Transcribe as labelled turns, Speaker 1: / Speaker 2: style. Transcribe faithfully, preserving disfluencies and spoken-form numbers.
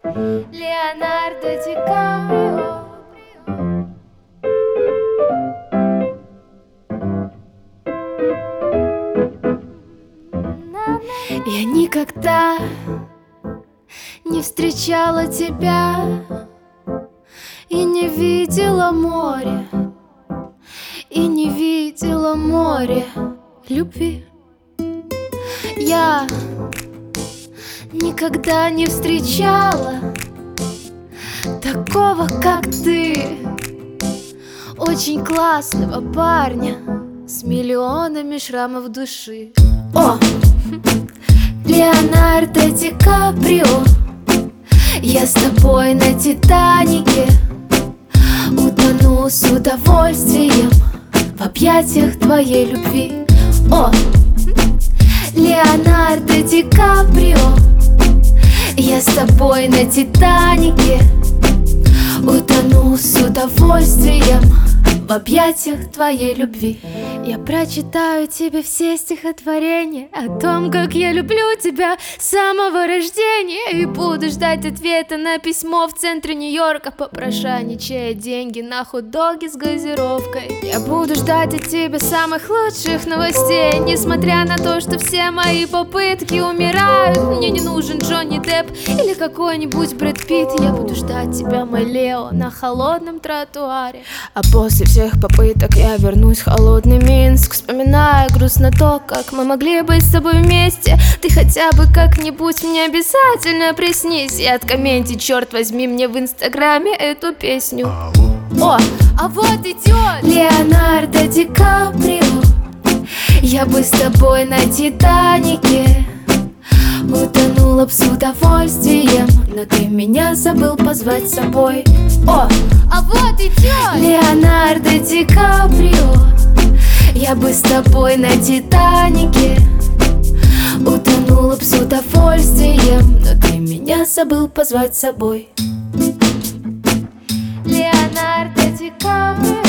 Speaker 1: Леонардо Ди Каприо. Я никогда не встречала тебя и не видела море, и не видела море любви. Я никогда не встречала такого, как ты, очень классного парня с миллионами шрамов души. О! Леонардо Ди Каприо, я с тобой на Титанике утону с удовольствием в объятиях твоей любви. О! Леонардо Ди Каприо, я с тобой на Титанике утону с удовольствием в объятиях твоей любви. Я прочитаю тебе все стихотворения о том, как я люблю тебя с самого рождения, и буду ждать ответа на письмо в центре Нью-Йорка, попрошайничая деньги на хот-доги с газировкой. Я буду ждать от тебя самых лучших новостей, несмотря на то, что все мои попытки умирают. Мне не нужен Джонни Депп или какой-нибудь Брэд Питт. Я буду ждать тебя, мой Лео, на холодном тротуаре. А после всех попыток я вернусь в холодный Минск, вспоминая грустно то, как мы могли быть с тобой вместе. Ты хотя бы как-нибудь мне обязательно приснись и откомменти, черт возьми, мне в инстаграме эту песню. О, а вот идет Леонардо Ди Каприо, я бы с тобой на Титанике утонула б с удовольствием, но ты меня забыл позвать с собой. О, а вот идет Леонардо Ди Каприо, я бы с тобой на Титанике утонула б с удовольствием, но ты меня забыл позвать с собой. Леонардо Ди Каприо.